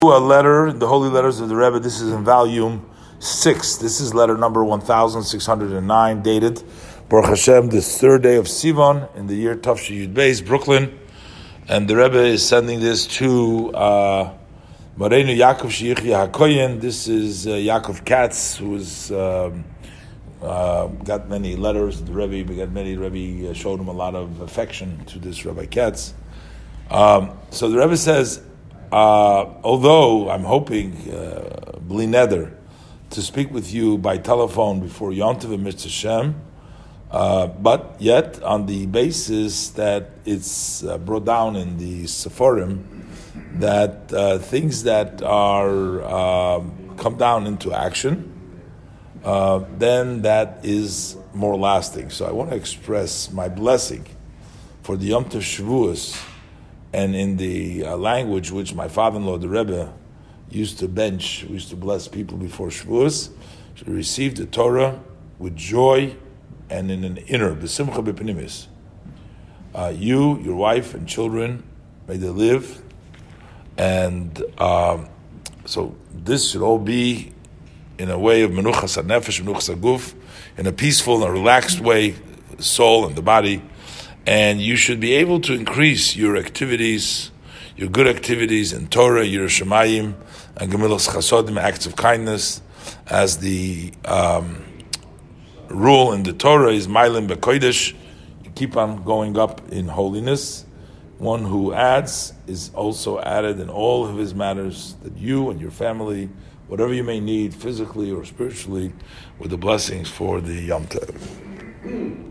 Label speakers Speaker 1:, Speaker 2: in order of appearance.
Speaker 1: A letter, the Holy Letters of the Rebbe. This is in volume 6. This is letter number 1609, dated Baruch Hashem, the third day of Sivan in the year Tafshi Yud Beis, Brooklyn. And the Rebbe is sending this to Moreinu Yaakov Sheyichya HaKoyen. This is Yaakov Katz, who has got many letters. The Rebbe showed him a lot of affection to this Rabbi Katz. So the Rebbe says, although I'm hoping, bli neder, to speak with you by telephone before Yom Tov and Mitzvah Shem, but yet on the basis that it's brought down in the Sephorim that things that are come down into action, then that is more lasting. So I want to express my blessing for the Yom Tov Shavuos, and in the language which my father-in-law, the Rebbe, used to bless people before Shavuos, to receive the Torah with joy and in an inner, b'simcha b'pnimis. You, your wife, and children, may they live. And so this should all be in a way of menuchas hanefesh, menuchas haguf, in a peaceful and relaxed way, the soul and the body. And you should be able to increase your activities, your good activities in Torah, Yiras Shamayim, and Gemilas Chasodim, acts of kindness, as the rule in the Torah is Mailim B'Kodesh. You keep on going up in holiness. One who adds is also added in all of his matters, that you and your family, whatever you may need, physically or spiritually, with the blessings for the Yom Tov.